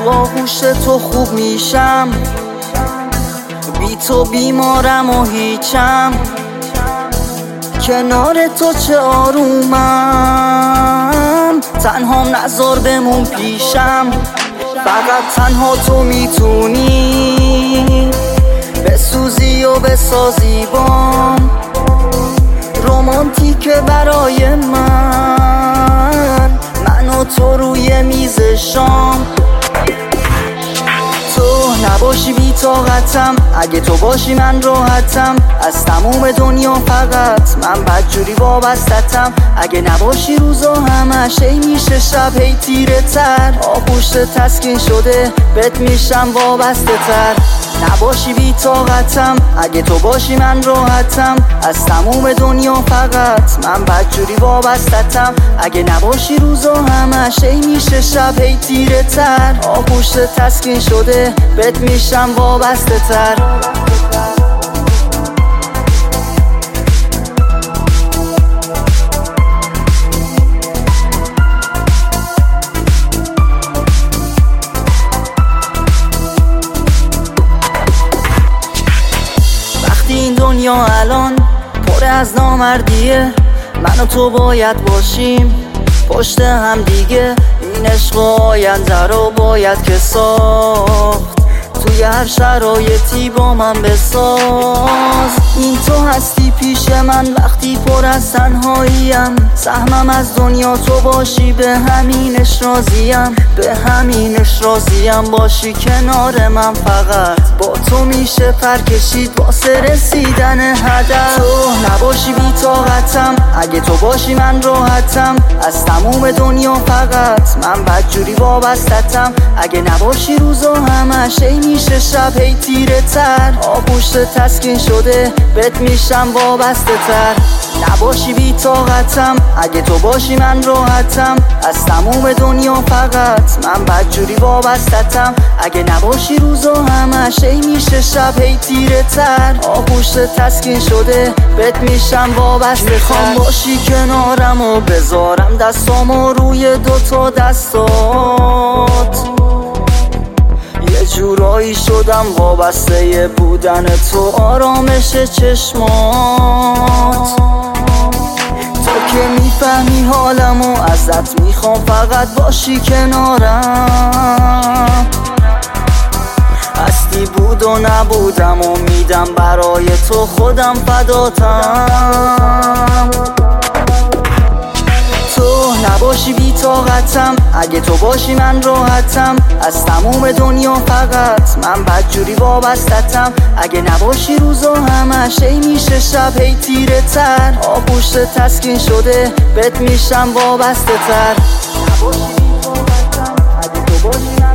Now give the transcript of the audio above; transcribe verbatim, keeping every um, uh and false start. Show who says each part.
Speaker 1: تو آغوش تو خوب میشم، بی تو بیمارم و هیچم. کنار تو چه آرومم، تنهام نذار بمون پیشم. فقط تنها تو میتونی بسوزی و بسازی بام، رومانتیک برای من، من و تو روی میز شام. تو نباشی بی طاقتم، اگه تو باشی من راحتم. از تموم دنیا فقط من بدجوری وابستتم. اگه نباشی روزا همش هی میشه شب هی تیره تر. آغوشت تسکین شده بهت میشم وابسته تر. نباشی بی طاقتم، اگه تو باشی من راحتم. از تموم دنیا فقط من بدجوری وابستتم. اگه نباشی روزا همش هی میشه شب هی تیره تر. آغوشت تسکین شده بهت میشم وابسته تر. این دنیا الان پر از نامردیه، من و تو باید باشیم پشت هم دیگه. این عشق و آینده رو باید که ساخت، توی هر شرایطی با من بساز. این تو هستی پیش من وقتی پر از تنهاییم. سهمم از دنیا تو باشی به همینش راضیم، به همینش راضیم. باشی کنار من فقط با تو میشه پر کشید واسه رسیدن هدف. تو نباشی بی طاقتم، اگه تو باشی من راحتم. از تموم دنیا فقط من بدجوری وابستتم. اگه نباشی روزا همش هی میشه شب هی تیره تر. آغوشت تسکین شده بهت میشم وابسته تر. نباشی بی طاقتم، اگه تو باشی من راحتم. از تموم دنیا فقط من بدجوری وابستتم. اگه نباشی روزا همش هی میشه شب هی تیره تر. آغوشت تسکین شده بهت میشم وابسته تر. میخوام باشی کنارم و بذارم دستامو روی دوتا دستات. یه جورایی شدم وابسته بودن تو، آرامش چشمات. تو که میفهمی حالمو، ازت میخوام فقط باشی کنارم. هستی بود و نبودم و میدم برای تو خودم فداتم. تو نباشی بی طاقتم، اگه تو باشی من راحتم. از تموم دنیا فقط من بدجوری وابستتم. اگه نباشی روزا همش هی میشه شب هی تیره تر. آغوشت تسکین شده بهت میشم وابسته تر. نباشی بی طاقتم، اگه تو باشی من